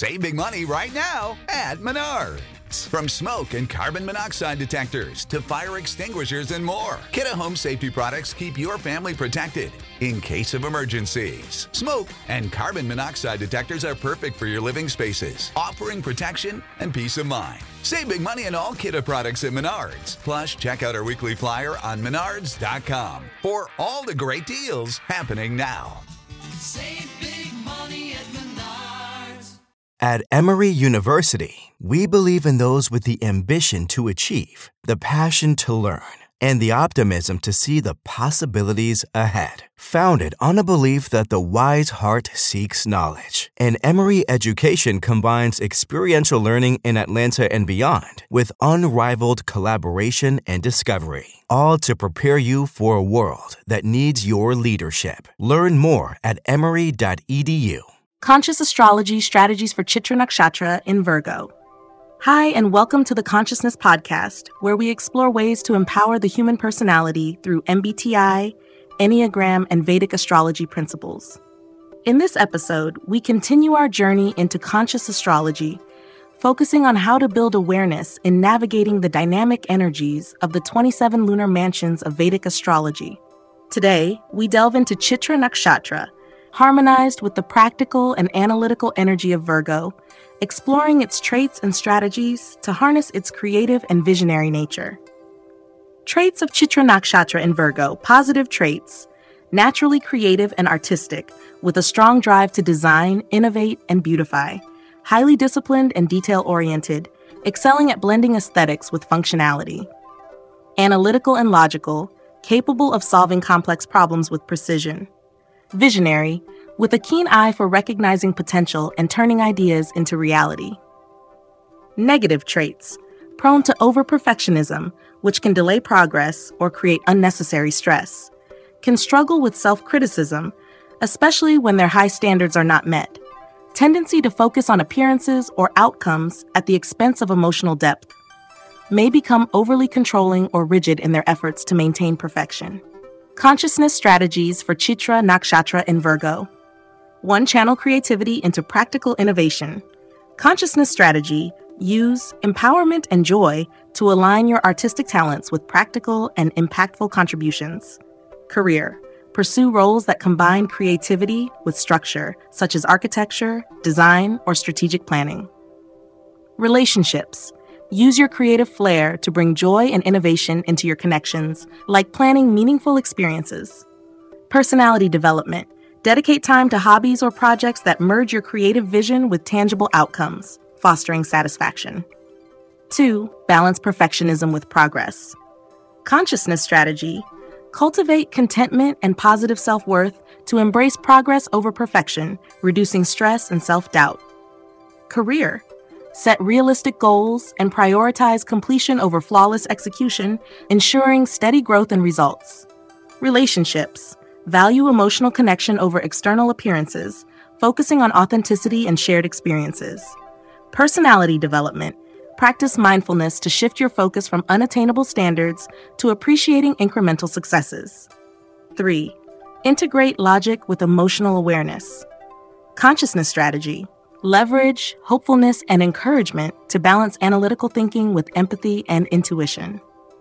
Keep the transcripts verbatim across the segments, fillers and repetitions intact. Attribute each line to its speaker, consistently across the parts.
Speaker 1: Save big money right now at Menards. From smoke and carbon monoxide detectors to fire extinguishers and more, Kidde Home Safety products keep your family protected in case of emergencies. Smoke and carbon monoxide detectors are perfect for your living spaces, offering protection and peace of mind. Save big money on all Kidde products at Menards. Plus, check out our weekly flyer on menards dot com for all the great deals happening now.
Speaker 2: Save big money at Menards.
Speaker 3: At Emory University, we believe in those with the ambition to achieve, the passion to learn, and the optimism to see the possibilities ahead. Founded on a belief that the wise heart seeks knowledge, and Emory education combines experiential learning in Atlanta and beyond with unrivaled collaboration and discovery, all to prepare you for a world that needs your leadership. Learn more at emory dot e d u.
Speaker 4: Conscious Astrology Strategies for Chitra Nakshatra in Virgo. Hi, and welcome to the Consciousness Podcast, where we explore ways to empower the human personality through M B T I, Enneagram, and Vedic astrology principles. In this episode, we continue our journey into conscious astrology, focusing on how to build awareness in navigating the dynamic energies of the twenty-seven lunar mansions of Vedic astrology. Today, we delve into Chitra Nakshatra, harmonized with the practical and analytical energy of Virgo, exploring its traits and strategies to harness its creative and visionary nature. Traits of Chitra Nakshatra in Virgo: positive traits, naturally creative and artistic, with a strong drive to design, innovate, and beautify, highly disciplined and detail-oriented, excelling at blending aesthetics with functionality. Analytical and logical, capable of solving complex problems with precision. Visionary, with a keen eye for recognizing potential and turning ideas into reality. Negative traits, prone to over-perfectionism, which can delay progress or create unnecessary stress. Can struggle with self-criticism, especially when their high standards are not met. Tendency to focus on appearances or outcomes at the expense of emotional depth. May become overly controlling or rigid in their efforts to maintain perfection. Consciousness strategies for Chitra Nakshatra in Virgo. One, channel creativity into practical innovation. Consciousness strategy: use empowerment and joy to align your artistic talents with practical and impactful contributions. Career: pursue roles that combine creativity with structure, such as architecture, design, or strategic planning. Relationships: use your creative flair to bring joy and innovation into your connections, like planning meaningful experiences. Personality development: dedicate time to hobbies or projects that merge your creative vision with tangible outcomes, fostering satisfaction. Two, balance perfectionism with progress. Consciousness strategy: cultivate contentment and positive self-worth to embrace progress over perfection, reducing stress and self-doubt. Career: set realistic goals and prioritize completion over flawless execution, ensuring steady growth and results. Relationships: value emotional connection over external appearances, focusing on authenticity and shared experiences. Personality development: practice mindfulness to shift your focus from unattainable standards to appreciating incremental successes. Three, integrate logic with emotional awareness. Consciousness strategy: leverage hopefulness and encouragement to balance analytical thinking with empathy and intuition.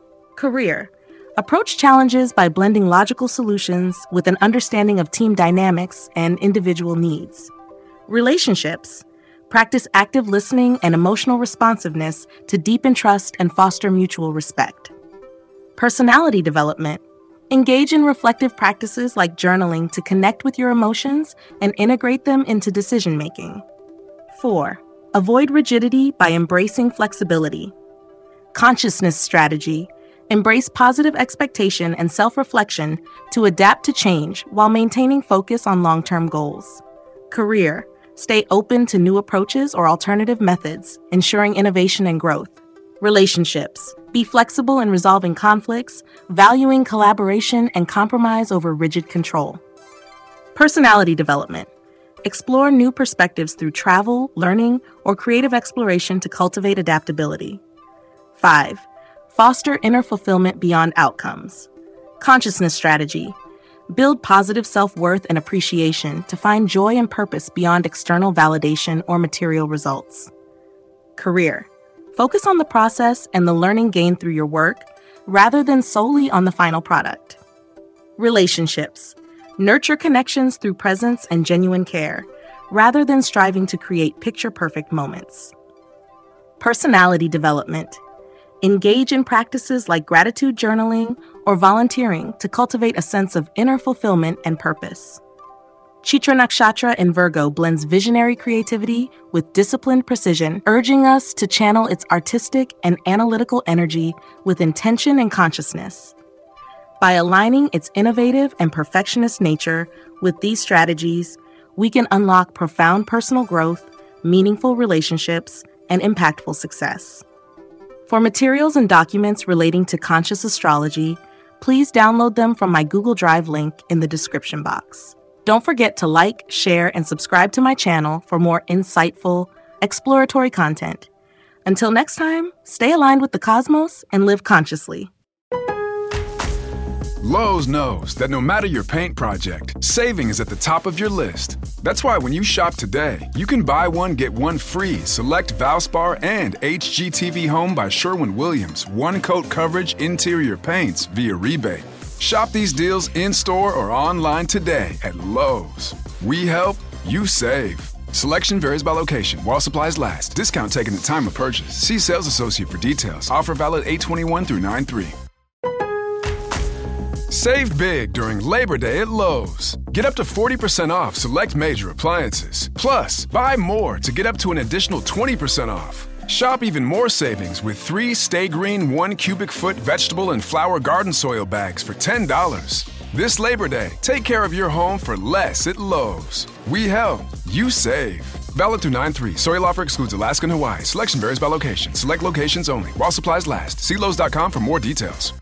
Speaker 4: Career: approach challenges by blending logical solutions with an understanding of team dynamics and individual needs. Relationships: practice active listening and emotional responsiveness to deepen trust and foster mutual respect. Personality development: engage in reflective practices like journaling to connect with your emotions and integrate them into decision-making. Four, avoid rigidity by embracing flexibility. Consciousness strategy: embrace positive expectation and self-reflection to adapt to change while maintaining focus on long-term goals. Career: stay open to new approaches or alternative methods, ensuring innovation and growth. Relationships: be flexible in resolving conflicts, valuing collaboration and compromise over rigid control. Personality development: explore new perspectives through travel, learning, or creative exploration to cultivate adaptability. Five, foster inner fulfillment beyond outcomes. Consciousness strategy: Build positive self-worth and appreciation to find joy and purpose beyond external validation or material results. Career. Focus on the process and the learning gained through your work rather than solely on the final product. Relationships. Nurture connections through presence and genuine care rather than striving to create picture-perfect moments. Personality development. Engage in practices like gratitude journaling or volunteering to cultivate a sense of inner fulfillment and purpose. Chitra Nakshatra in Virgo blends visionary creativity with disciplined precision, urging us to channel its artistic and analytical energy with intention and consciousness. By aligning its innovative and perfectionist nature with these strategies, we can unlock profound personal growth, meaningful relationships, and impactful success. For materials and documents relating to conscious astrology, please download them from my Google Drive link in the description box. Don't forget to like, share, and subscribe to my channel for more insightful, exploratory content. Until next time, stay aligned with the cosmos and live consciously.
Speaker 5: Lowe's knows that no matter your paint project, saving is at the top of your list. That's why when you shop today, you can buy one, get one free. Select Valspar and H G T V Home by Sherwin-Williams. One coat coverage interior paints via rebate. Shop these deals in-store or online today at Lowe's. We help, you save. Selection varies by location. While supplies last. Discount taken at time of purchase. See sales associate for details. Offer valid eight twenty-one through nine three. Save big during Labor Day at Lowe's. Get up to forty percent off select major appliances. Plus, buy more to get up to an additional twenty percent off. Shop even more savings with three Stay Green one cubic foot vegetable and flower garden soil bags for ten dollars. This Labor Day, take care of your home for less at Lowe's. We help, you save. Valid through nine three. Soil offer excludes Alaska and Hawaii. Selection varies by location. Select locations only. While supplies last. See Lowe's dot com for more details.